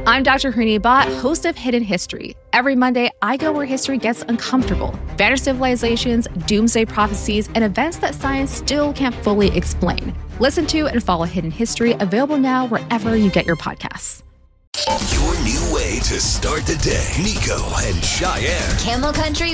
I'm Dr. Harini Bhatt, host of Hidden History. Every Monday, I go where history gets uncomfortable. Vanished civilizations, doomsday prophecies, and events that science still can't fully explain. Listen to and follow Hidden History, available now wherever you get your podcasts. Your new way to start the day. Nico and Cheyenne. Camel Country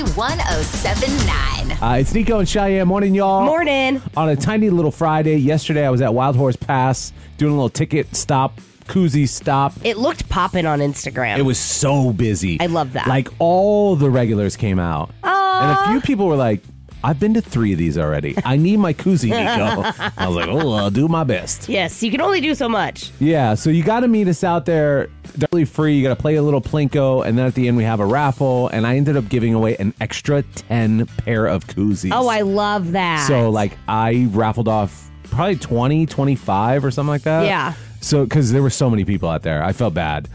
107.9. It's Nico and Cheyenne. Morning, y'all. Morning. On a tiny little Friday. Yesterday, I was at Wild Horse Pass doing a little ticket stop, koozie stop. It looked popping on Instagram. It was so busy. I love that. Like, all the regulars came out. Aww. And a few people were like, I've been to 3 of these already. I need my koozie, Nico. I was like, oh, I'll do my best. Yes, you can only do so much. Yeah, so you got to meet us out there. They're really free. You got to play a little Plinko, and then at the end we have a raffle, and I ended up giving away an extra 10 pair of koozies. Oh, I love that. So, like, I raffled off probably 20, 25 or something like that. Yeah. So, because there were so many people out there, I felt bad.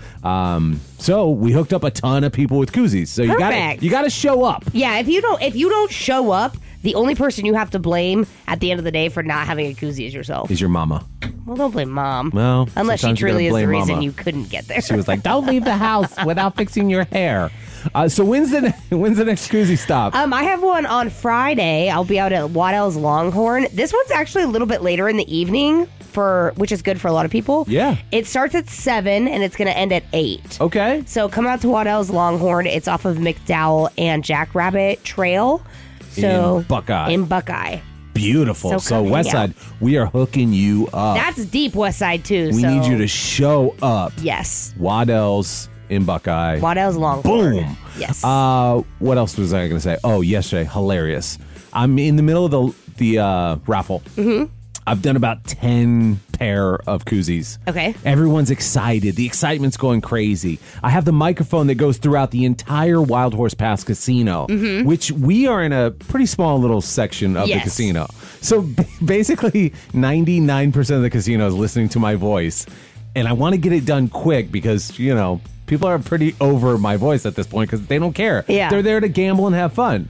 So we hooked up a ton of people with koozies. So you got to show up. Yeah, if you don't show up, the only person you have to blame at the end of the day for not having a koozie is yourself. Is your mama. Well, don't blame mom. Well, unless she sometimes you truly gotta is the blame reason mama. you couldn't get there. She was like, don't leave the house without fixing your hair. So when's the next koozie stop? I have one on Friday. I'll be out at Waddell's Longhorn. This one's actually a little bit later in the evening, which is good for a lot of people. Yeah. It starts at 7 and it's going to end at 8. Okay. So come out to Waddell's Longhorn. It's off of McDowell and Jackrabbit Trail. So in Buckeye. So Beautiful. So come West hang Side, we are hooking you up. That's deep West Side too. We need you to show up. Yes. Waddell's in Buckeye. Waddell's Longhorn. Boom. Yes. What else was I going to say? Oh, yesterday, hilarious. I'm in the middle of the raffle. Mm-hmm. I've done about 10 pair of koozies. Okay. Everyone's excited. The excitement's going crazy. I have the microphone that goes throughout the entire Wild Horse Pass casino, which we are in a pretty small little section of the casino. So basically, 99% of the casino is listening to my voice. And I want to get it done quick because, people are pretty over my voice at this point because they don't care. Yeah. They're there to gamble and have fun.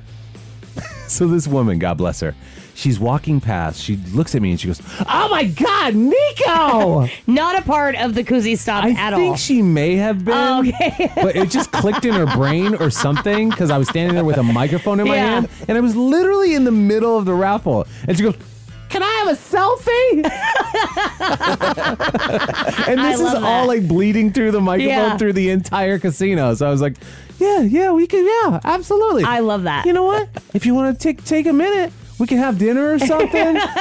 So this woman, God bless her, she's walking past. She looks at me and she goes, "Oh my God, Nico!" Not a part of the koozie stop at all. I think she may have been. Oh, okay. But it just clicked in her brain or something because I was standing there with a microphone in my Yeah. hand and I was literally in the middle of the raffle. And she goes, "Can I have a selfie?" And this is all like bleeding through the microphone through the entire casino. So I was like, yeah, we can, absolutely. I love that. You know what? If you want to take a minute, we can have dinner or something. We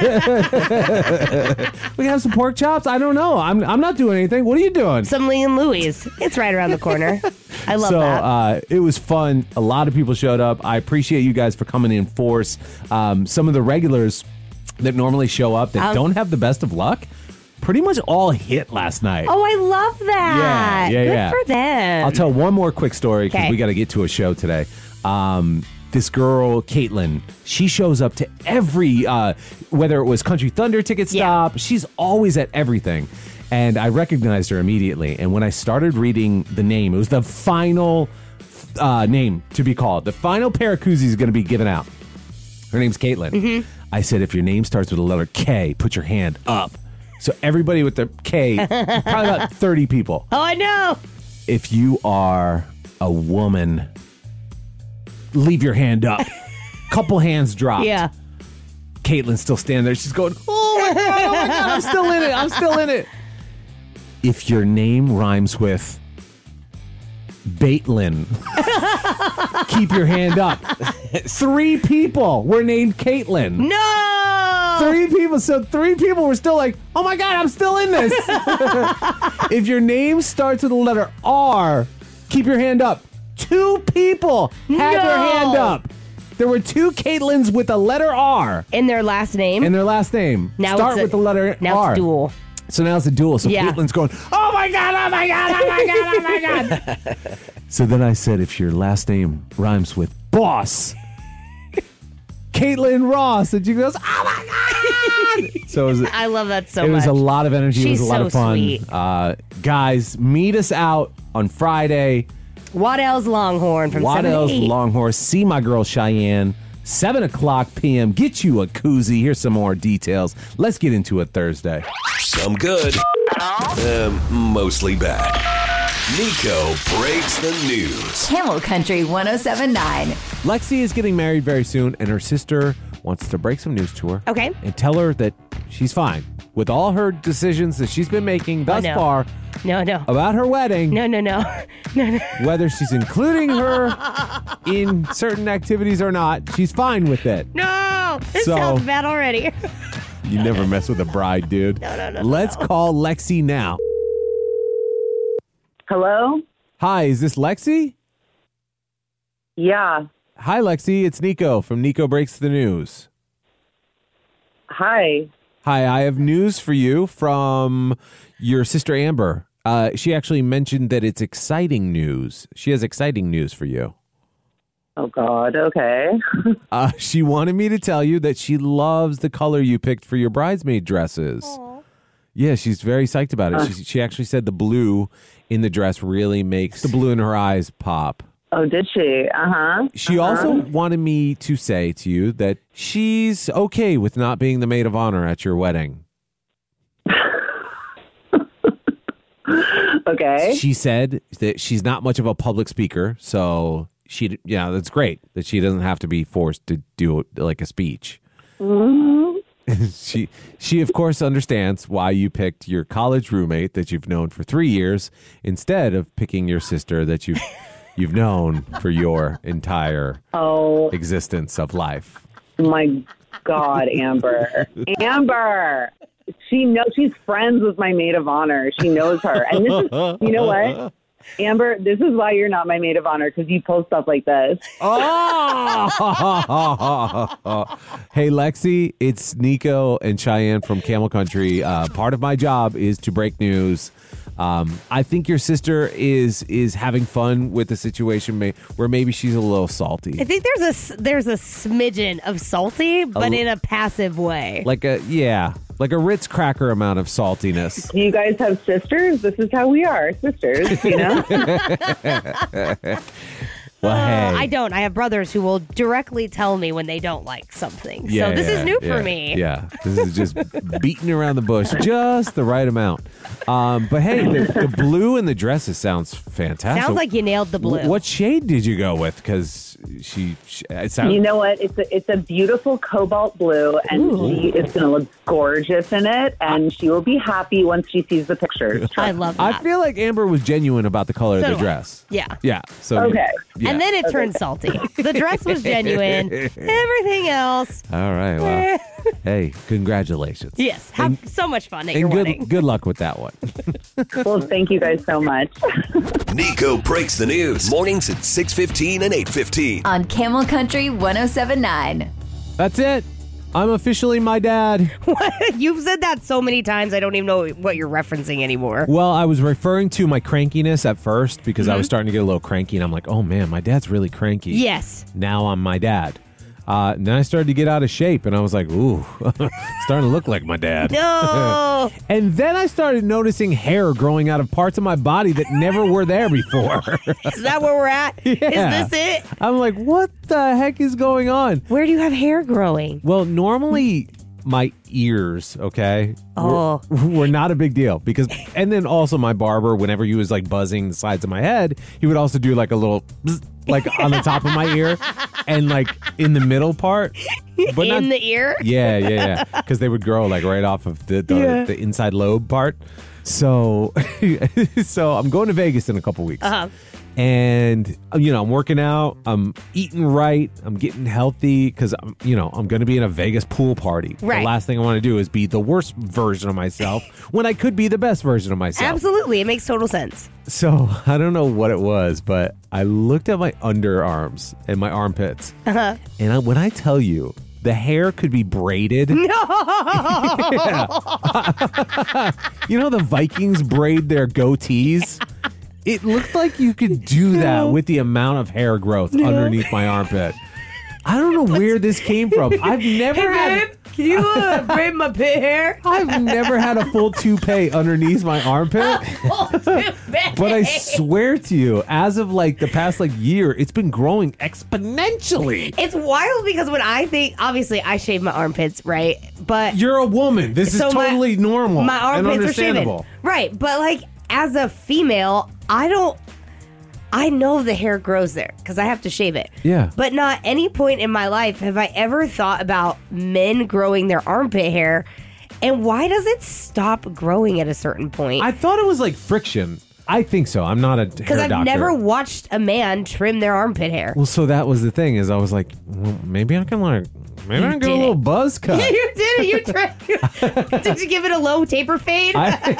can have some pork chops. I don't know. I'm not doing anything. What are you doing? Some Lee and Louie's. It's right around the corner. I love that. It was fun. A lot of people showed up. I appreciate you guys for coming in force. Some of the regulars that normally show up that don't have the best of luck pretty much all hit last night. Oh, I love that. Yeah. Good for them. I'll tell one more quick story because Okay. we got to get to a show today. This girl, Caitlin, she shows up to every, whether it was Country Thunder ticket stop, she's always at everything. And I recognized her immediately. And when I started reading the name, it was the final name to be called. The final pair of koozies is going to be given out. Her name's Caitlin. Mm-hmm. I said, if your name starts with the letter K, put your hand up. So everybody with the K, probably about 30 people. Oh, I know. If you are a woman, leave your hand up. Couple hands dropped. Yeah. Caitlin's still standing there. She's going, oh my God, I'm still in it. If your name rhymes with Baitlin, keep your hand up. 3 people were named Caitlin. No. 3 people. So 3 people were still like, oh my God, I'm still in this. If your name starts with the letter R, keep your hand up. 2 people had their hand up. There were 2 Caitlins with the letter R. In their last name? In their last name. Now Start with the letter now R. It's dual. So now it's a duel. So Yeah. Caitlin's going, oh my God, oh my God, oh my God, oh my God. So then I said, if your last name rhymes with boss, Caitlin Ross. And she goes, oh my God. So it was, I love that so much. it was a lot of energy. She's it was a lot so of fun. sweet. Guys, meet us out on Friday. Waddell's Longhorn from 7 to 8. Waddell's Longhorn. See my girl Cheyenne. 7 o'clock p.m. Get you a koozie. Here's some more details. Let's get into it Thursday. Some good, mostly bad. Nico breaks the news. Camel Country 107.9. Lexi is getting married very soon, and her sister wants to break some news to her. Okay. And tell her that she's fine with all her decisions that she's been making thus far. No. About her wedding. No. Whether she's including her in certain activities or not, she's fine with it. No. This sounds bad already. You never mess with a bride, dude. No. Let's call Lexi now. Hello? Hi, is this Lexi? Yeah. Hi, Lexi. It's Nico from Nico Breaks the News. Hi. Hi, I have news for you from your sister Amber. She actually mentioned that it's exciting news. She has exciting news for you. Oh, God. Okay. She wanted me to tell you that she loves the color you picked for your bridesmaid dresses. Aww. Yeah, she's very psyched about it. She actually said the blue in the dress really makes the blue in her eyes pop. Oh, did she? Uh-huh. She also wanted me to say to you that she's okay with not being the maid of honor at your wedding. Okay. She said that she's not much of a public speaker, so that's great that she doesn't have to be forced to do like a speech. Mm-hmm. She of course understands why you picked your college roommate that you've known for 3 years instead of picking your sister that you've known for your entire existence of life. My God, Amber. Amber! She's friends with my maid of honor. She knows her. And this is, you know what? Amber, this is why you're not my maid of honor, because you post stuff like this. Oh! Hey, Lexi, it's Nico and Cheyenne from Camel Country. Part of my job is to break news. I think your sister is having fun with the situation where maybe she's a little salty. I think there's a smidgen of salty, but in a passive way. Like a Ritz cracker amount of saltiness. Do you guys have sisters? This is how we are, sisters, you know? Well, hey. I don't. I have brothers who will directly tell me when they don't like something. So this is new for me. Yeah, this is just beating around the bush, just the right amount. But hey, the blue in the dresses sounds fantastic. Sounds like you nailed the blue. What shade did you go with? Because it sounds. You know what? It's a beautiful cobalt blue, and she is going to look gorgeous in it, and she will be happy once she sees the pictures. I love that. I feel like Amber was genuine about the color of the dress. Yeah. Yeah. So okay. Yeah. And then it turned salty. The dress was genuine. Everything else. All right. Well, hey, congratulations. Yes. Have so much fun at your wedding. Good luck with that one. Well, thank you guys so much. Nico breaks the news. Mornings at 6:15 and 8:15. On Camel Country 107.9. That's it. I'm officially my dad. What? You've said that so many times, I don't even know what you're referencing anymore. Well, I was referring to my crankiness at first because I was starting to get a little cranky, and I'm like, oh man, my dad's really cranky. Yes. Now I'm my dad. Then I started to get out of shape, and I was like, ooh, starting to look like my dad. No. And then I started noticing hair growing out of parts of my body that never were there before. Is that where we're at? Yeah. Is this it? I'm like, what the heck is going on? Where do you have hair growing? Well, normally my ears, okay, were not a big deal and then also my barber, whenever he was like buzzing the sides of my head, he would also do like a little bzz, like on the top of my ear and like in the middle part. But in the ear? Yeah. Because they would grow like right off of the inside lobe part. So I'm going to Vegas in a couple weeks. Uh-huh. And, I'm working out, I'm eating right, I'm getting healthy because, I'm going to be in a Vegas pool party. Right. The last thing I want to do is be the worst version of myself when I could be the best version of myself. Absolutely. It makes total sense. So I don't know what it was, but I looked at my underarms and my armpits. Uh-huh. And when I tell you, the hair could be braided. No! The Vikings braid their goatees? It looked like you could do that with the amount of hair growth underneath my armpit. I don't know where this came from. I've never had... Can you braid my pit hair? I've never had a full toupee underneath my armpit. But I swear to you, as of like the past year, it's been growing exponentially. It's wild because when I think, obviously I shave my armpits, right? But you're a woman. This is totally normal. My armpits and understandable. are shaven. Right. But as a female, I know the hair grows there because I have to shave it. Yeah. But not any point in my life have I ever thought about men growing their armpit hair. And why does it stop growing at a certain point? I thought it was like friction. I think so. I'm not a hair doctor. Because I've never watched a man trim their armpit hair. Well, so that was the thing is I was like, well, maybe I can get a little buzz cut. You did it. You tried. Did you give it a low taper fade?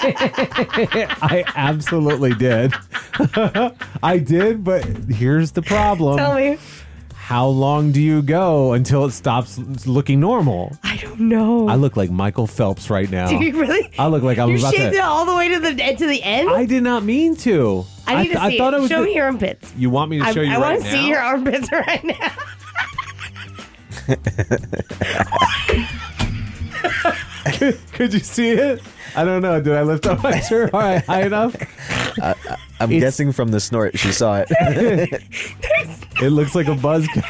I absolutely did. I did, but here's the problem. Tell me. How long do you go until it stops looking normal? I don't know. I look like Michael Phelps right now. Do you really? I look like I'm you about to. You shaved it all the way to the end? I did not mean to. I need to see thought it. it was Show me your armpits. You want me to show you right now? I want to see your armpits right now. Could you see it? I don't know. Did I lift up my shirt high enough? I'm guessing from the snort she saw it. It looks like a buzz cut.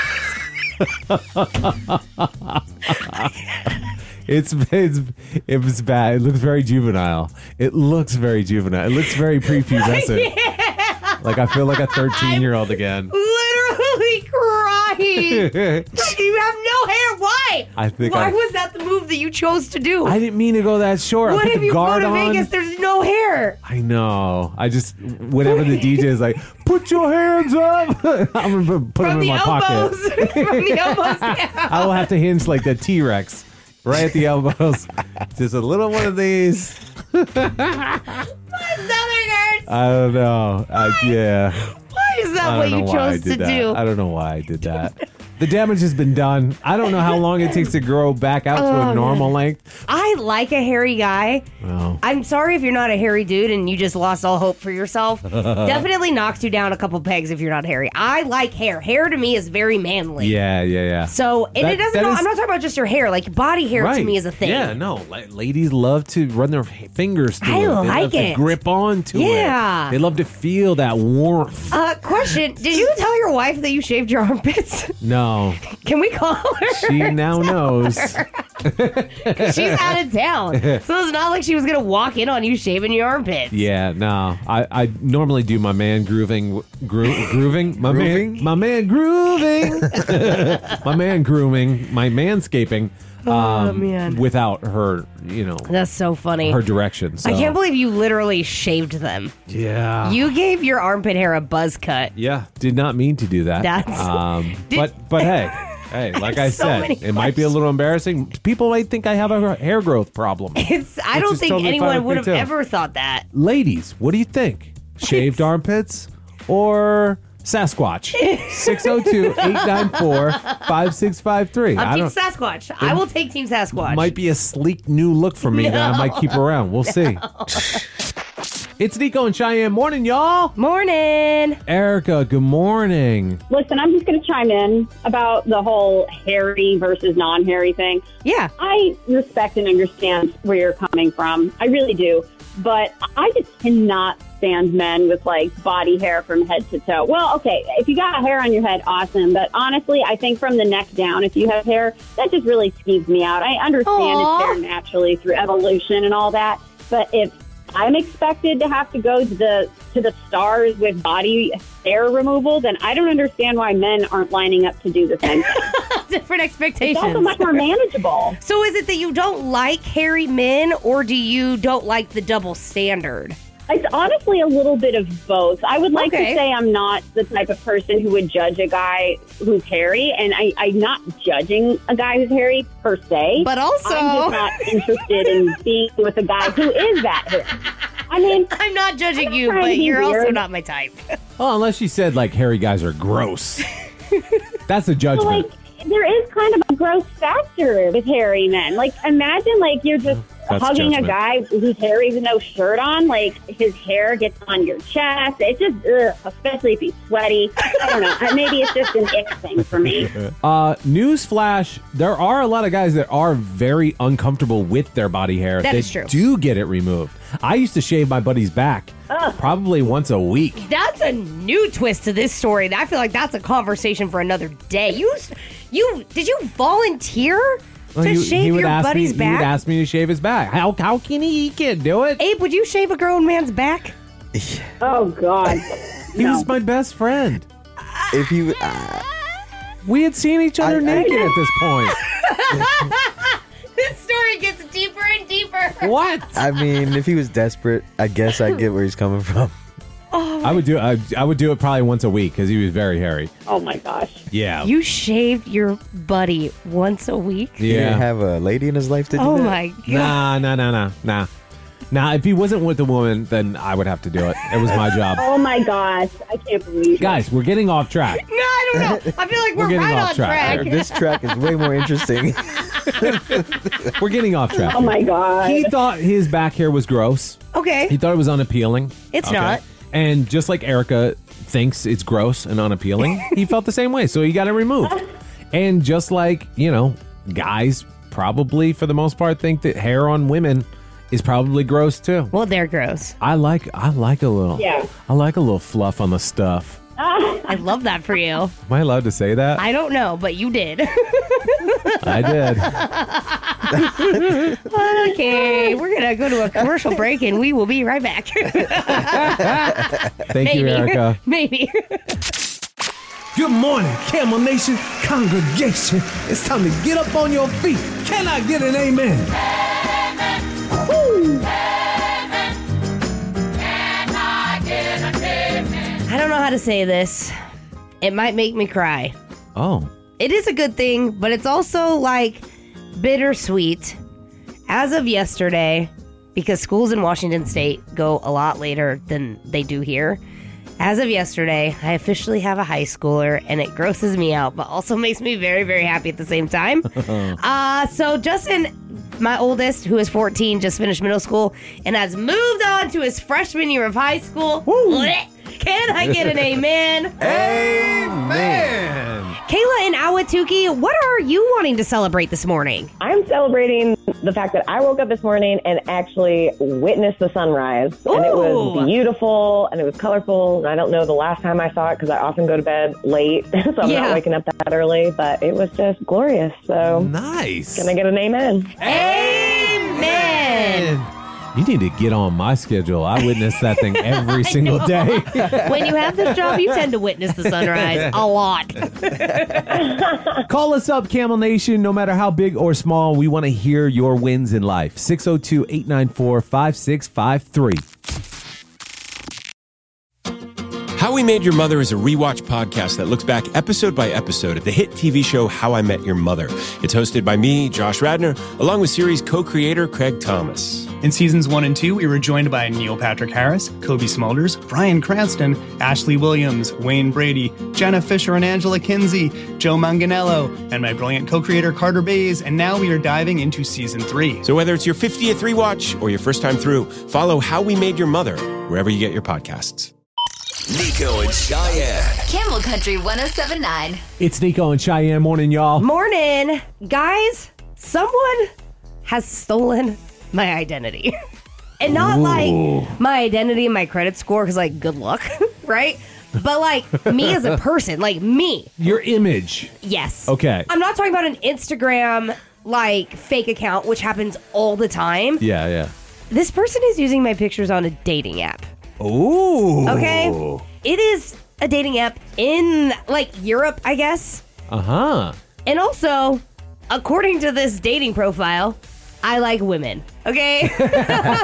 It was bad. It looks very juvenile. It looks very prepubescent. Yeah. Like I feel like a 13-year-old again. Literally crying. You have no hair. Why? Why was that the move that you chose to do? I didn't mean to go that short. What I put if the you go guard to on. Vegas? There's no hair. I know. I just whenever the DJ is like, put your hands up, I'm gonna put them in my pocket. From the elbows down. I will have to hinge like the T-Rex right at the elbows. Just a little one of these. My stomach hurts. I don't know. Yeah. Why is that what you chose to do? I don't know why I did that. The damage has been done. I don't know how long it takes to grow back out to a normal length. I like a hairy guy. Well, I'm sorry if you're not a hairy dude and you just lost all hope for yourself. Definitely knocks you down a couple pegs if you're not hairy. I like hair. Hair to me is very manly. yeah. So, and it doesn't. I'm not talking about just your hair. Like body hair to me is a thing. Yeah, no. Ladies love to run their fingers through it. They like love it. To grip onto it. Yeah. They love to feel that warmth. Question: did you tell your wife that you shaved your armpits? No. Can we call her? She now knows. She's out of town, so it's not like she was gonna walk in on you shaving your armpits. Yeah, no. I normally do my man grooving. My man grooving. My man grooming. My manscaping. Oh, man. Without her, That's so funny. her direction. So. I can't believe you literally shaved them. Yeah. You gave your armpit hair a buzz cut. Yeah, did not mean to do that. But hey, like I So said, many it might be a little embarrassing. People might think I have a hair growth problem. I don't is think totally fine anyone with would me have too. ever thought that. Ladies, what do you think? Shaved armpits or Sasquatch? 602-894-5653. I'm Team Sasquatch. I will take Team Sasquatch. Might be a sleek new look for me that I might keep around. We'll see. It's Nico and Cheyenne. Morning, y'all. Morning. Erica, good morning. Listen, I'm just going to chime in about the whole hairy versus non-hairy thing. Yeah. I respect and understand where you're coming from. I really do. But I just cannot stand men with, body hair from head to toe. Well, okay, if you got hair on your head, awesome. But honestly, I think from the neck down, if you have hair, that just really skeeves me out. I understand it's there naturally through evolution and all that. But if I'm expected to have to go to the stars with body hair removal, then I don't understand why men aren't lining up to do the same thing. Different expectations. It's also much more manageable. So is it that you don't like hairy men, or do you don't like the double standard? It's honestly a little bit of both. I would like Okay. to say I'm not the type of person who would judge a guy who's hairy, and I'm not judging a guy who's hairy per se. But also, I'm just not interested in being with a guy who is that hairy. I mean, I'm not judging I'm you, trying to but be you're also weird. not my type. Well, unless you said, hairy guys are gross. That's a judgment. there is kind of a gross factor with hairy men. Imagine, you're just That's hugging judgment. a guy who's hairy with no shirt on. His hair gets on your chest. It's just, especially if he's sweaty. I don't know. Maybe it's just an ick thing for me. Newsflash, there are a lot of guys that are very uncomfortable with their body hair. That They is true. do get it removed. I used to shave my buddy's back probably once a week. That's a new twist to this story. I feel like that's a conversation for another day. Did you volunteer To shave your buddy's back? He would ask me to shave his back. How can he? He can't do it. Abe, would you shave a grown man's back? Oh, God. He was my best friend. If he, We had seen each other naked at this point. This story gets deeper and deeper. What? I mean, if he was desperate, I guess I get where he's coming from. I would do it probably once a week because he was very hairy. Oh, my gosh. Yeah. You shaved your buddy once a week? He didn't have a lady in his life to do Oh, that? my God. Nah. Now, if he wasn't with a woman, then I would have to do it. It was my job. Oh, my gosh. I can't believe it. Guys, we're getting off track. No, I don't know. I feel like we're getting right off on track. track. This track is way more interesting. We're getting off track. Oh, my God. He thought his back hair was gross. Okay. He thought it was unappealing. It's not. And just like Erica thinks it's gross and unappealing, he felt the same way. So he got it removed. And just like, guys probably for the most part think that hair on women is probably gross too. Well, they're gross. I like a little. Yeah. I like a little fluff on the stuff. I love that for you. Am I allowed to say that? I don't know, but you did. I did. Okay, we're going to go to a commercial break and we will be right back. Thank you, Erica. Maybe. Good morning, Camel Nation congregation. It's time to get up on your feet. Can I get an amen? Woo! I don't know how to say this. It might make me cry. Oh. It is a good thing, but it's also like bittersweet. As of yesterday, because schools in Washington State go a lot later than they do here. As of yesterday, I officially have a high schooler, and it grosses me out, but also makes me very, very happy at the same time. So Justin, my oldest, who is 14, just finished middle school and has moved on to his freshman year of high school. Can I get an amen? Amen. Kayla and Awatuki, what are you wanting to celebrate this morning? I'm celebrating the fact that I woke up this morning and actually witnessed the sunrise. And it was beautiful and it was colorful. And I don't know the last time I saw it because I often go to bed late. So I'm not waking up that early. But it was just glorious. So nice. Can I get an amen? Amen. You need to get on my schedule. I witness that thing every single day. When you have this job, you tend to witness the sunrise a lot. Call us up, Camel Nation. No matter how big or small, we want to hear your wins in life. 602-894-5653. How We Made Your Mother is a rewatch podcast that looks back episode by episode at the hit TV show How I Met Your Mother. It's hosted by me, Josh Radnor, along with series co-creator Craig Thomas. In seasons 1 and 2, we were joined by Neil Patrick Harris, Kobe Smulders, Bryan Cranston, Ashley Williams, Wayne Brady, Jenna Fisher and Angela Kinsey, Joe Manganiello, and my brilliant co-creator Carter Bays, and now we are diving into season 3. So whether it's your 50th rewatch or your first time through, follow How We Made Your Mother wherever you get your podcasts. Nico and Cheyenne. Camel Country 107.9. It's Nico and Cheyenne. Morning, y'all. Morning. Guys, someone has stolen my identity. And not like my identity and my credit score, because like, good luck, right? But like me as a person, like me. Your image. Yes. Okay. I'm not talking about an Instagram like fake account, which happens all the time. Yeah. This person is using my pictures on a dating app. Ooh. Okay. It is a dating app in like Europe, I guess. Uh-huh. And also, according to this dating profile, I like women. Okay. Which is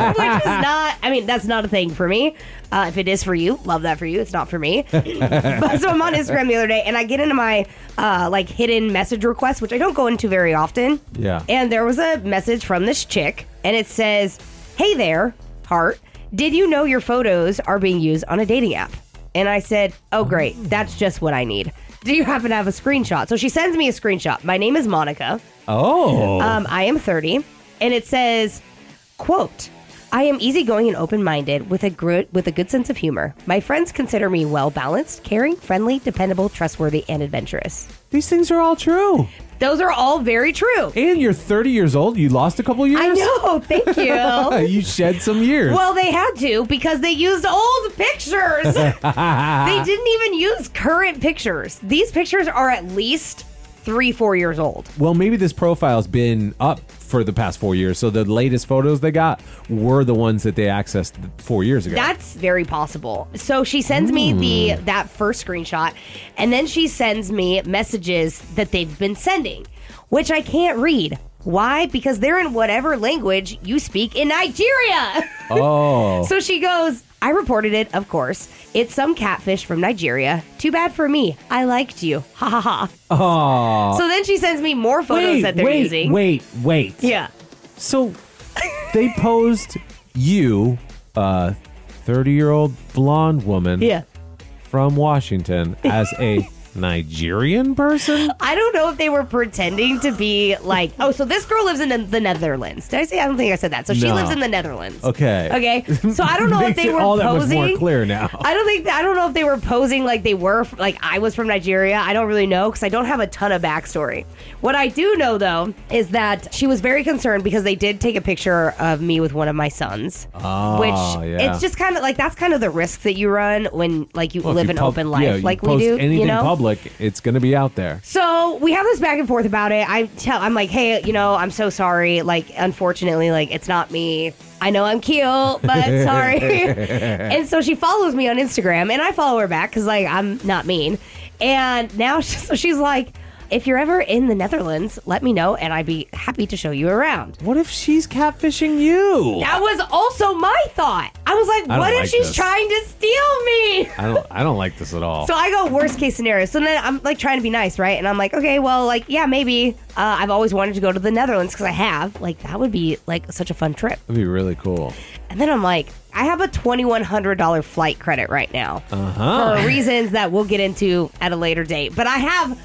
not, I mean, that's not a thing for me. If it is for you, love that for you. It's not for me. But so I'm on Instagram the other day and I get into my like hidden message requests, which I don't go into very often. Yeah. And there was a message from this chick and it says, "Hey there, heart. Did you know your photos are being used on a dating app?" And I said, "Oh, great. That's just what I need. Do you happen to have a screenshot?" So she sends me a screenshot. My name is Monica. Oh. I am 30. And it says, quote, "I am easygoing and open-minded with a good sense of humor. My friends consider me well-balanced, caring, friendly, dependable, trustworthy, and adventurous." These things are all true. Those are all very true. And you're 30 years old. You lost a couple years. I know. Thank you. You shed some years. Well, they had to because they used old pictures. They didn't even use current pictures. These pictures are at least 3-4 years old. Well, maybe this profile's been up for the past 4 years, so the latest photos they got were the ones that they accessed 4 years ago. That's very possible. So she sends me that first screenshot, and then she sends me messages that they've been sending, which I can't read. Why? Because they're in whatever language you speak in Nigeria. Oh. So she goes, I reported it, of course. It's some catfish from Nigeria. Too bad for me. I liked you. Ha ha ha. Oh. So then she sends me more photos that they're using. Wait. Yeah. So they posed you, a 30-year-old blonde woman from Washington, as a Nigerian person? I don't know if they were pretending to be like, oh, so this girl lives in the Netherlands. Did I say? I don't think I said that. So she lives in the Netherlands. Okay. So I don't know if they were all posing. that much more clear now. I don't know if they were posing like they were, like I was from Nigeria. I don't really know because I don't have a ton of backstory. What I do know though is that she was very concerned because they did take a picture of me with one of my sons. Oh, which it's just kind of like that's kind of the risk that you run when like you live an open life like we do. Anything you know? public, it's going to be out there. So we have this back and forth about it. I'm like, hey, I'm so sorry. Like, unfortunately, like it's not me. I know I'm cute, but sorry. And so she follows me on Instagram, and I follow her back because like I'm not mean. And now she's like, if you're ever in the Netherlands, let me know, and I'd be happy to show you around. What if she's catfishing you? That was also my thought. I was like, what if she's trying to steal me? I don't like this at all. So I go worst case scenario. So then I'm like trying to be nice, right? And I'm like, okay, well, like, yeah, maybe. I've always wanted to go to the Netherlands because I have. Like, that would be like such a fun trip. That'd be really cool. And then I'm like, I have a $2,100 flight credit right now for reasons that we'll get into at a later date. But I have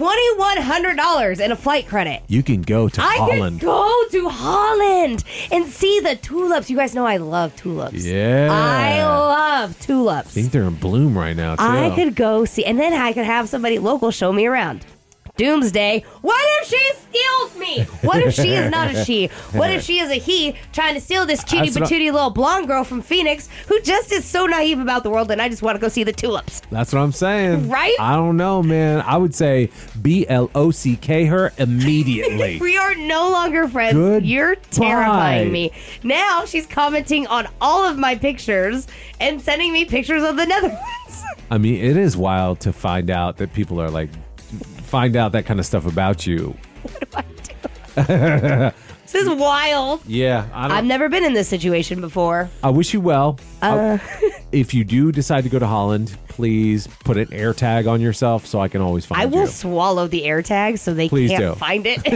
$2,100 in a flight credit. You can go to Holland. I could go to Holland and see the tulips. You guys know I love tulips. Yeah. I love tulips. I think they're in bloom right now, too. I could go see, and then I could have somebody local show me around. Doomsday. What if she steals me? What if she is not a she? What if she is a he trying to steal this cutie patootie little blonde girl from Phoenix who just is so naive about the world and I just want to go see the tulips? That's what I'm saying. Right? I don't know, man. I would say BLOCK her immediately. We are no longer friends. Goodbye. You're terrifying me. Now she's commenting on all of my pictures and sending me pictures of the Netherlands. I mean, it is wild to find out that people are like, find out that kind of stuff about you. What do I do? This is wild. Yeah. I've never been in this situation before. I wish you well. If you do decide to go to Holland, please put an air tag on yourself so I can always find you. I will swallow the air tag so they can't find it.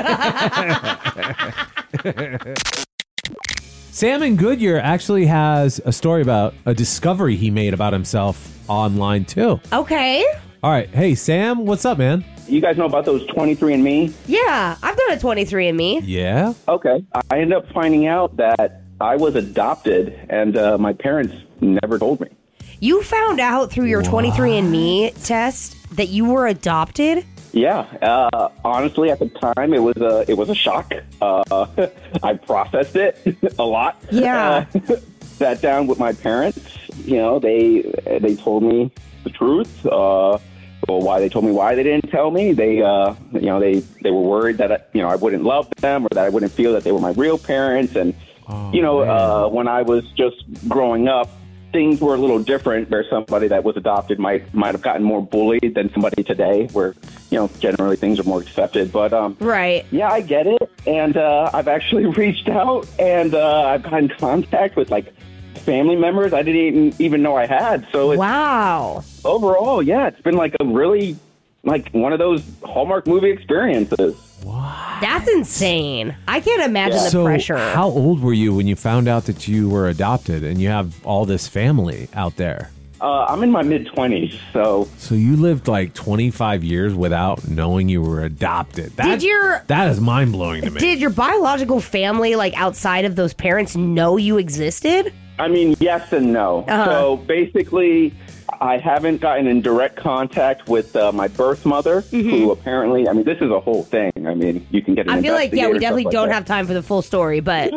Sam in Goodyear actually has a story about a discovery he made about himself online too. Okay. All right. Hey, Sam, what's up, man? You guys know about those 23andMe? Yeah, I've done a 23andMe. Yeah? Okay. I ended up finding out that I was adopted, and my parents never told me. You found out through your 23andMe test that you were adopted? Yeah. Honestly, at the time, it was a shock. I processed it a lot. Yeah. Sat down with my parents. You know, they told me the truth. Well, why they told me why they didn't tell me. They were worried that I wouldn't love them or that I wouldn't feel that they were my real parents. And when I was just growing up, things were a little different. Where somebody that was adopted might have gotten more bullied than somebody today, where generally things are more accepted. But right, yeah, I get it. And I've actually reached out and I've gotten in contact with family members I didn't even know I had. So wow. Overall, yeah, it's been a really one of those Hallmark movie experiences. What? That's insane. I can't imagine the pressure. How old were you when you found out that you were adopted and you have all this family out there? I'm in my mid-20s, so... So you lived 25 years without knowing you were adopted. That is mind-blowing to me. Did your biological family, outside of those parents, know you existed? I mean, yes and no. So basically, I haven't gotten in direct contact with my birth mother, who apparently, this is a whole thing. You can get an I feel we definitely don't that. have time for the full story, but...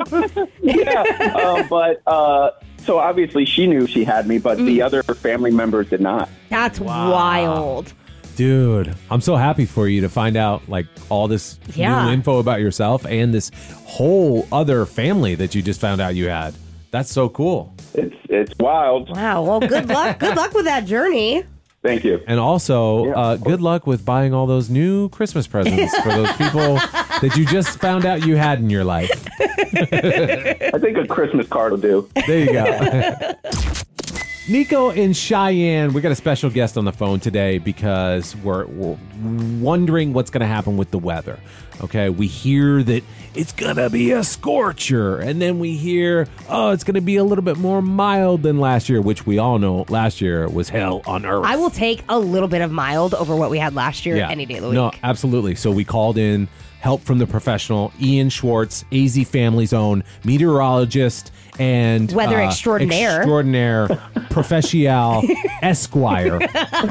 So obviously she knew she had me, but the other family members did not. That's wild. Dude, I'm so happy for you to find out like all this Yeah. new info about yourself and this whole other family that you just found out you had. That's so cool. It's wild. Wow. Well, good luck. Good luck with that journey. Thank you. And also, good luck with buying all those new Christmas presents for those people that you just found out you had in your life. I think a Christmas card will do. There you go. Nico and Cheyenne, we got a special guest on the phone today because we're wondering what's going to happen with the weather. Okay, we hear that it's going to be a scorcher, and then we hear, oh, it's going to be a little bit more mild than last year, which we all know last year was hell on earth. I will take a little bit of mild over what we had last year any day of the week. No, absolutely. So we called in help from the professional, Ian Schwartz, AZ Family's own meteorologist and weather extraordinaire, professional, Esquire.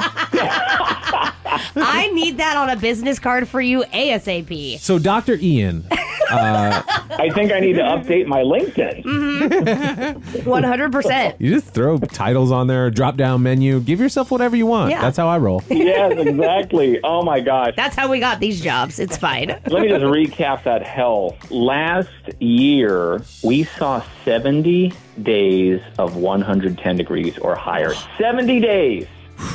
I need that on a business card for you ASAP. So Dr. Ian. I think I need to update my LinkedIn. 100%. You just throw titles on there, drop down menu, give yourself whatever you want. Yeah. That's how I roll. Yes, exactly. Oh my gosh. That's how we got these jobs. It's fine. Let me just recap that hell. Last year, we saw 70 days of 110 degrees or higher. 70 days.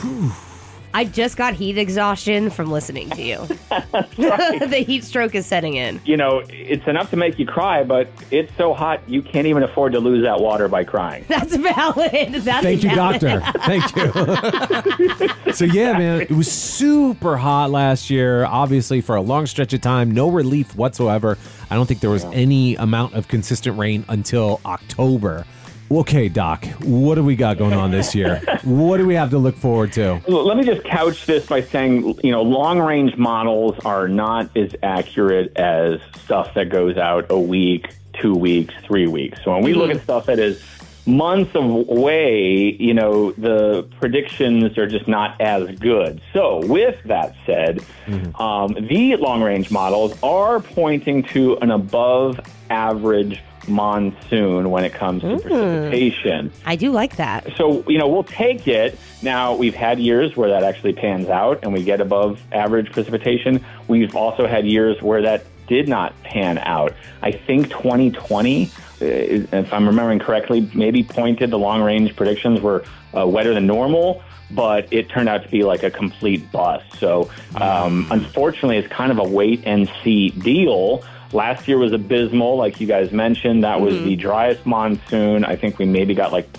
I just got heat exhaustion from listening to you. The heat stroke is setting in. You know, it's enough to make you cry, but it's so hot you can't even afford to lose that water by crying. That's valid. Thank you, doctor. Thank you. So, yeah, man, it was super hot last year, obviously, for a long stretch of time. No relief whatsoever. I don't think there was any amount of consistent rain until October. Okay, Doc, what do we got going on this year? What do we have to look forward to? Let me just couch this by saying, you know, long-range models are not as accurate as stuff that goes out a week, 2 weeks, 3 weeks. So when we look at stuff that is months away, you know, the predictions are just not as good. So with that said, the long-range models are pointing to an above-average monsoon when it comes to precipitation. I do like that. So, you know, we'll take it. Now, we've had years where that actually pans out and we get above average precipitation. We've also had years where that did not pan out. I think 2020, if I'm remembering correctly, maybe pointed the long-range predictions were wetter than normal, but it turned out to be like a complete bust. So, unfortunately, it's kind of a wait-and-see deal. Last year was abysmal, like you guys mentioned. That was the driest monsoon. I think we maybe got like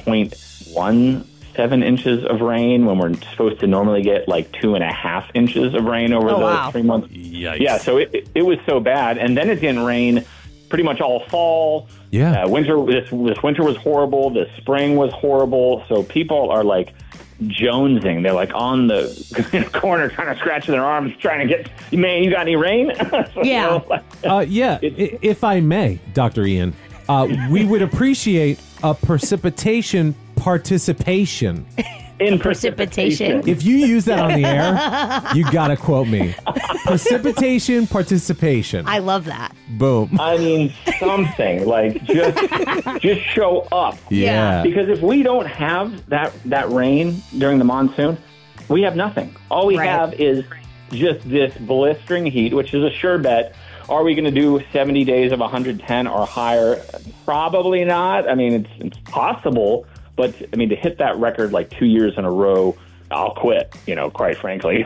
0.17 inches of rain when we're supposed to normally get like 2.5 inches of rain over the 3 months. Yikes. Yeah, so it was so bad. And then it didn't rain pretty much all fall. Yeah. This winter was horrible. The spring was horrible. So people are like jonesing. They're like on the corner trying to scratch their arms, trying to get, man, you got any rain? Yeah. If I may, Dr. Ian, we would appreciate a precipitation participation. In precipitation. If you use that on the air, you gotta quote me. Precipitation participation. I love that. Boom. I mean, something like just show up. Yeah. Because if we don't have that rain during the monsoon, we have nothing. All we have is just this blistering heat, which is a sure bet. Are we going to do 70 days of 110 or higher? Probably not. I mean, it's possible. But, I mean, to hit that record like 2 years in a row, I'll quit, you know, quite frankly.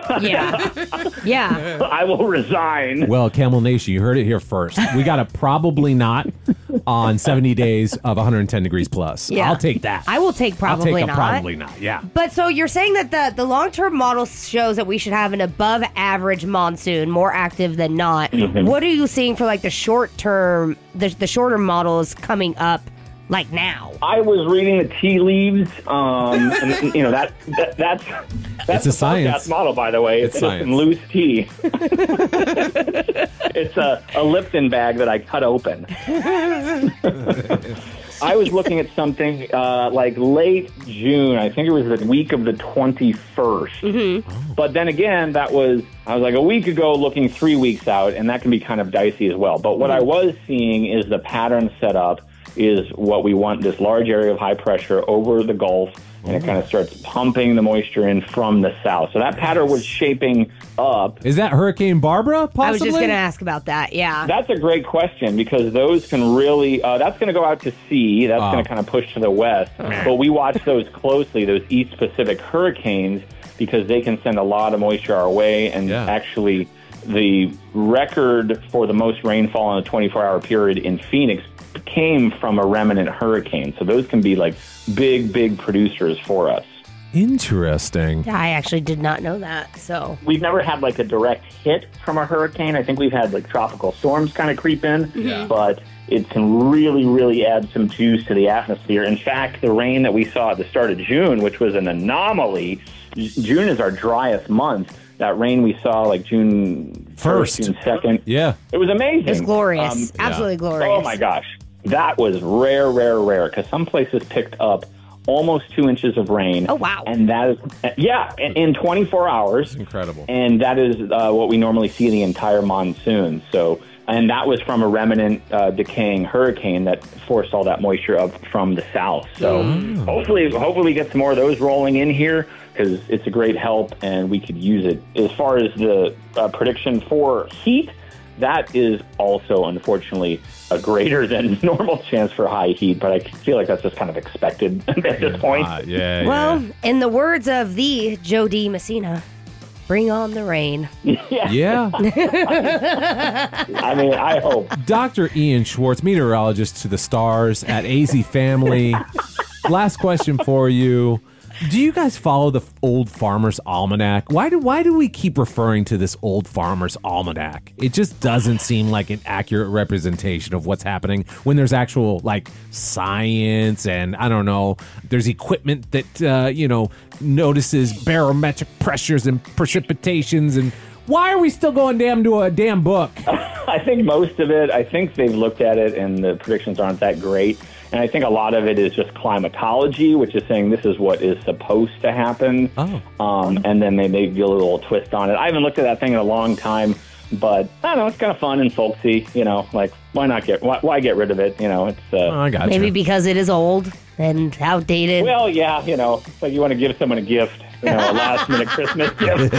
Yeah. I will resign. Well, Camel Nation, you heard it here first. We got a probably not on 70 days of 110 degrees plus. Yeah. I'll take that. I will take probably I'll take not. a probably not, yeah. But so you're saying that the long-term model shows that we should have an above-average monsoon, more active than not. What are you seeing for like the short-term, the shorter models coming up? Like now, I was reading the tea leaves. And, you know that's it's a science model, by the way. It's just some loose tea. It's a Lipton bag that I cut open. I was looking at something like late June. I think it was the week of the 21st. But then again, I was like a week ago looking 3 weeks out, and that can be kind of dicey as well. But what I was seeing is the pattern set up is what we want, this large area of high pressure over the Gulf and it kind of starts pumping the moisture in from the south. So that pattern was shaping up. Is that Hurricane Barbara, possibly? I was just going to ask about that, yeah. That's a great question because those can really, that's going to go out to sea. That's going to kind of push to the west. But we watch those closely, those East Pacific hurricanes, because they can send a lot of moisture our way. And actually, the record for the most rainfall in a 24-hour period in Phoenix came from a remnant hurricane. So those can be like big producers for us. Interesting. Yeah, I actually did not know that. So we've never had like a direct hit from a hurricane. I think we've had like tropical storms kind of creep in, but it can really add some juice to the atmosphere. In fact, the rain that we saw at the start of June, which was an anomaly, June is our driest month. That rain we saw like June 1st, June 2nd. Yeah. It was amazing. It's glorious. Absolutely glorious. Oh my gosh. That was rare because some places picked up almost 2 inches of rain. Oh, wow. And that is, in 24 hours. Incredible. And that is what we normally see the entire monsoon. So, and that was from a remnant decaying hurricane that forced all that moisture up from the south. So hopefully we get some more of those rolling in here because it's a great help and we could use it. As far as the prediction for heat, that is also, unfortunately, a greater than normal chance for high heat, but I feel like that's just kind of expected at this point. Well, in the words of the Joe D. Messina, bring on the rain. Yeah. I mean, I hope. Dr. Ian Schwartz, meteorologist to the stars at AZ Family. Last question for you. Do you guys follow the Old Farmer's Almanac? Why do we keep referring to this Old Farmer's Almanac? It just doesn't seem like an accurate representation of what's happening when there's actual like science and I don't know. There's equipment that notices barometric pressures and precipitations. And why are we still going to a damn book? I think most of it. I think they've looked at it and the predictions aren't that great. And I think a lot of it is just climatology, which is saying this is what is supposed to happen. And then they give you a little twist on it. I haven't looked at that thing in a long time, but I don't know, it's kind of fun and folksy, like why get rid of it? It's I got maybe because it is old and outdated. Well, yeah, it's like you want to give someone a gift, a last minute Christmas gift.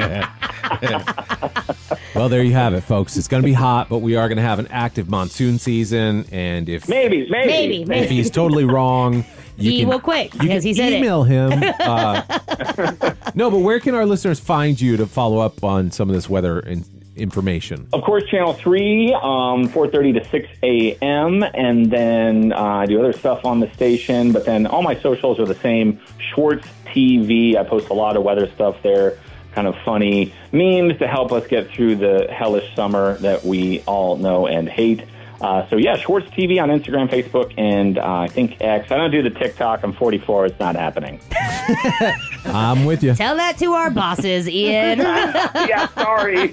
Well, there you have it, folks. It's going to be hot, but we are going to have an active monsoon season. And if maybe if he's totally wrong, he will quit because he said email him. No, but where can our listeners find you to follow up on some of this weather information? Of course, Channel 3, 4:30 to 6 a.m. And then I do other stuff on the station. But then all my socials are the same. Schwartz TV. I post a lot of weather stuff there. Kind of funny memes to help us get through the hellish summer that we all know and hate. Schwartz TV on Instagram, Facebook, and I think X. I don't do the TikTok. I'm 44. It's not happening. I'm with you. Tell that to our bosses, Ian. Yeah, sorry.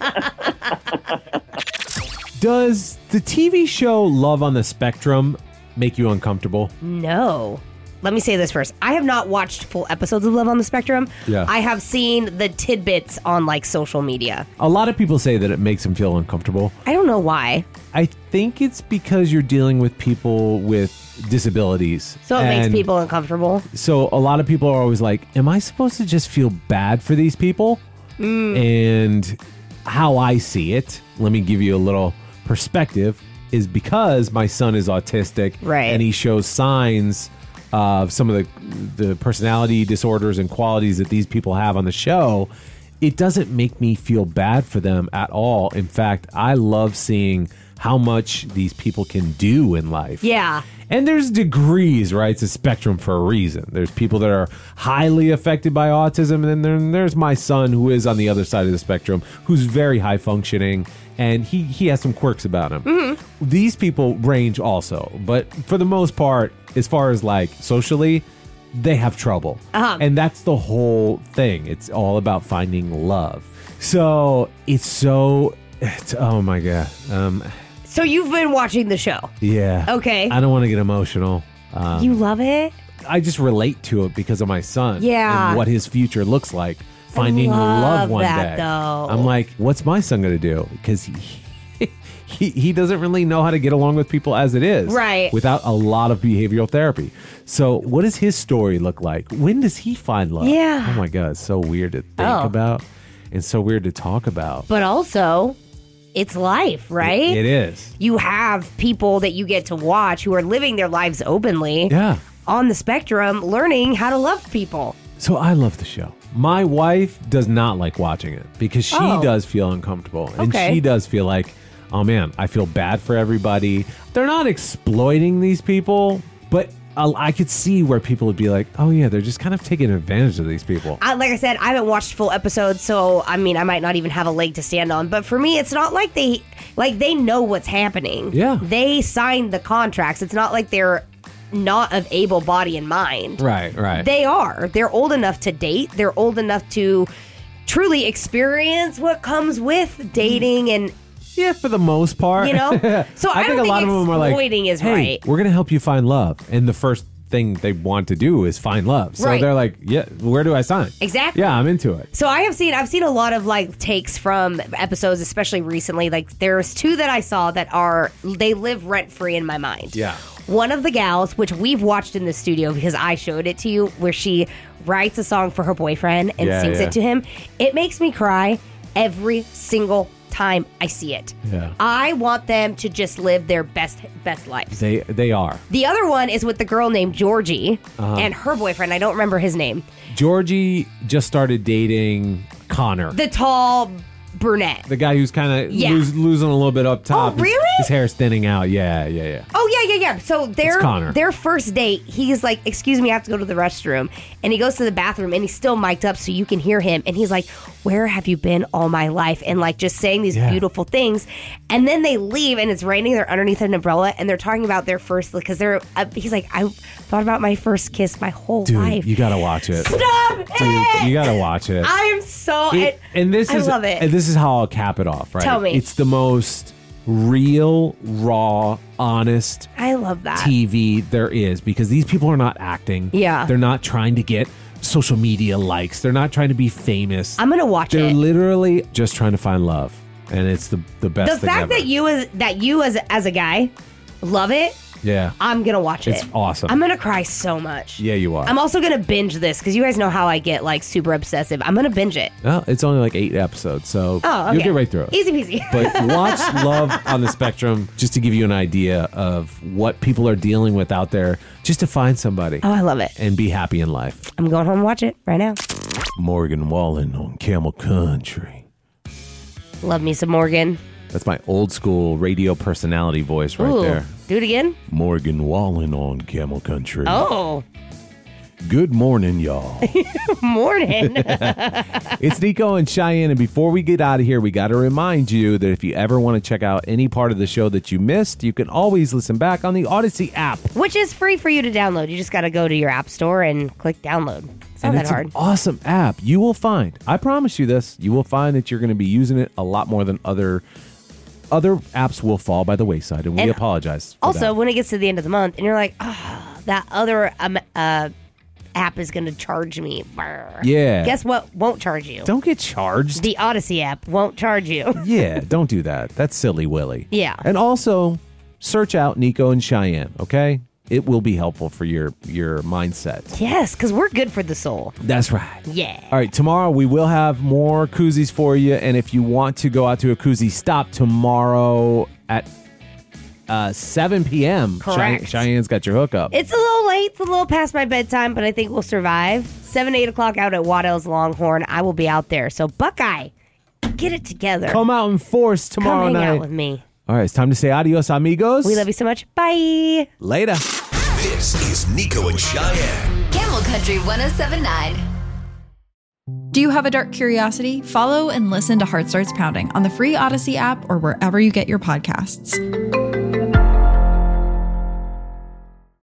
Does the TV show Love on the Spectrum make you uncomfortable? No. Let me say this first. I have not watched full episodes of Love on the Spectrum. Yeah. I have seen the tidbits on social media. A lot of people say that it makes them feel uncomfortable. I don't know why. I think it's because you're dealing with people with disabilities. So it makes people uncomfortable. So a lot of people are always like, am I supposed to just feel bad for these people? And how I see it, let me give you a little perspective, is because my son is autistic. Right. And he shows signs of some of the personality disorders and qualities that these people have on the show, it doesn't make me feel bad for them at all. In fact, I love seeing how much these people can do in life. Yeah. And there's degrees, right? It's a spectrum for a reason. There's people that are highly affected by autism, and then there's my son who is on the other side of the spectrum, who's very high functioning, and he has some quirks about him. Mm-hmm. These people range also, but for the most part, as far as socially, they have trouble. And that's the whole thing. It's all about finding love. So it's oh my God. So you've been watching the show? Yeah. Okay. I don't want to get emotional. You love it? I just relate to it because of my son. Yeah. And what his future looks like. Finding love one day. Though. I'm like, what's my son going to do? Because he doesn't really know how to get along with people as it is. Right. Without a lot of behavioral therapy. So what does his story look like? When does he find love? Yeah. Oh my God, it's so weird to think about and so weird to talk about. But also, it's life, right? It is. You have people that you get to watch who are living their lives openly on the spectrum, learning how to love people. So I love the show. My wife does not like watching it because she does feel uncomfortable. And she does feel like, oh man, I feel bad for everybody. They're not exploiting these people, but I could see where people would be like, oh yeah, they're just kind of taking advantage of these people. Like I said, I haven't watched full episodes, so I mean, I might not even have a leg to stand on. But for me, it's not like they know what's happening. Yeah. They signed the contracts. It's not like they're not of able body and mind. Right. They are. They're old enough to date. They're old enough to truly experience what comes with dating and... Yeah, for the most part. You know? So I think don't a lot of them are like, exploiting is hey, right. we're going to help you find love. And the first thing they want to do is find love. So Right. they're like, yeah, where do I sign? Exactly. Yeah, I'm into it. So I've seen a lot of like takes from episodes, especially recently. Like there's 2 that I saw that they live rent free in my mind. Yeah. One of the gals, which we've watched in the studio because I showed it to you, where she writes a song for her boyfriend and sings it to him. It makes me cry every single time I see it. Yeah. I want them to just live their best lives. They are. The other one is with the girl named Georgie Uh-huh. and her boyfriend. I don't remember his name. Georgie just started dating Connor. The tall brunette. The guy who's kind of Yeah. losing a little bit up top. Oh, really? His hair's thinning out. Yeah. Oh, yeah. So Connor. their first date, he's like, excuse me, I have to go to the restroom. And he goes to the bathroom and he's still mic'd up so you can hear him. And he's like, where have you been all my life? And like just saying these beautiful things. And then they leave and it's raining. They're underneath an umbrella and they're talking about their first, because he's like, I thought about my first kiss my whole Dude, life. you gotta watch it. Stop Dude, it! you gotta watch it. I am so... And this I is love it. And this is how I'll cap it off, right? Tell me. It's the most real, raw, honest I love that. TV there is, because these people are not acting. Yeah. They're not trying to get social media likes. They're not trying to be famous. I'm gonna watch They're it. literally just trying to find love. And it's the best The thing fact ever. that you as a guy love it, Yeah. I'm gonna watch it. It's awesome. I'm gonna cry so much. Yeah, you are. I'm also gonna binge this because you guys know how I get like super obsessive. I'm gonna binge it. Well, it's only like 8 episodes, so Oh, okay. you'll get right through it. Easy peasy. But watch Love on the Spectrum just to give you an idea of what people are dealing with out there, just to find somebody. Oh, I love it. And be happy in life. I'm going home and watch it right now. Morgan Wallen on Camel Country. Love me some Morgan. That's my old school radio personality voice right Ooh, there. do it again. Morgan Wallen on Camel Country. Oh, Good morning, y'all. morning. It's Nico and Cheyenne, and before we get out of here, we got to remind you that if you ever want to check out any part of the show that you missed, you can always listen back on the Odyssey app. Which is free for you to download. You just got to go to your app store and click download. It's not And that it's hard. an awesome app. You will find, I promise you this, you will find that you're going to be using it a lot more than other apps will fall by the wayside, and we And apologize for Also, that. when it gets to the end of the month and you're like, oh, that other app is going to charge me. Brr. Yeah. Guess what won't charge you? Don't get charged. The Odyssey app won't charge you. Yeah, don't do that. That's silly willy. Yeah. And also, search out Nico and Cheyenne, okay? It will be helpful for your mindset. Yes, because we're good for the soul. That's right. Yeah. All right, tomorrow we will have more koozies for you, and if you want to go out to a koozie stop tomorrow at 7 p.m., Correct. Cheyenne's got your hookup. It's a little late. It's a little past my bedtime, but I think we'll survive. 7, 8 o'clock out at Waddell's Longhorn. I will be out there. So, Buckeye, get it together. Come out in force tomorrow Come hang night. out with me. All right, it's time to say adios, amigos. We love you so much. Bye. Later. This is Nico and Cheyenne. Camel Country 107.9. Do you have a dark curiosity? Follow and listen to Heart Starts Pounding on the free Odyssey app or wherever you get your podcasts.